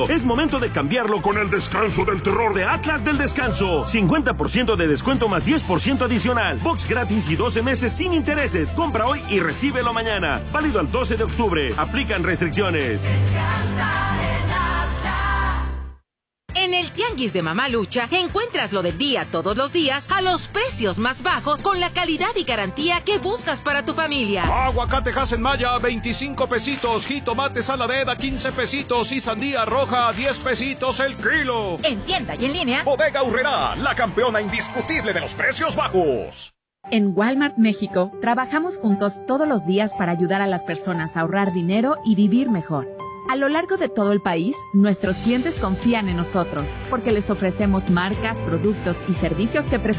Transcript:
Es momento de cambiarlo con el descanso del terror de Atlas del Descanso. 50% de descuento más 10% adicional. Box gratis y 12 meses sin intereses. Compra hoy y recíbelo mañana. Válido al 12 de octubre. Aplican restricciones. Descansa en Atlas. En el Tianguis de Mamalucha encuentras lo del día todos los días a los precios más bajos con la calidad y garantía que buscas para tu familia. Aguacate Hasen Maya, 25 pesitos. Jitomate saladera, 15 pesitos. Y sandía roja, 10 pesitos el kilo. En tienda y en línea. Bodega Aurrerá, la campeona indiscutible de los precios bajos. En Walmart México, trabajamos juntos todos los días para ayudar a las personas a ahorrar dinero y vivir mejor. A lo largo de todo el país, nuestros clientes confían en nosotros porque les ofrecemos marcas, productos y servicios que prefieren.